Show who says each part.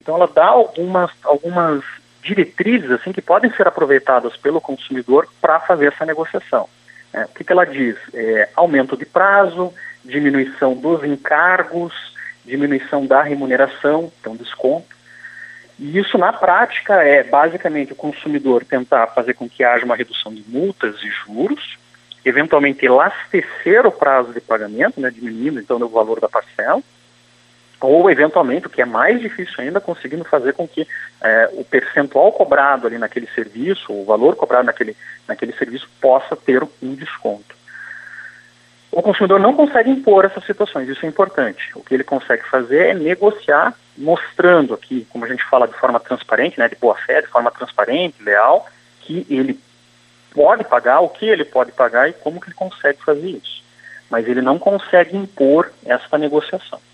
Speaker 1: Então ela dá algumas diretrizes assim, que podem ser aproveitadas pelo consumidor para fazer essa negociação. O que ela diz? Aumento de prazo, diminuição dos encargos, diminuição da remuneração, então desconto. E isso, na prática, é basicamente o consumidor tentar fazer com que haja uma redução de multas e juros, eventualmente elastecer o prazo de pagamento, né, diminuindo então o valor da parcela, ou eventualmente, o que é mais difícil ainda, conseguindo fazer com que o percentual cobrado ali naquele serviço, o valor cobrado naquele serviço possa ter um desconto. O consumidor não consegue impor essas situações, isso é importante. O que ele consegue fazer é negociar, mostrando aqui, como a gente fala de forma transparente, né, de boa fé, de forma transparente, leal, que ele pode pagar, o que ele pode pagar e como que ele consegue fazer isso. Mas ele não consegue impor essa negociação.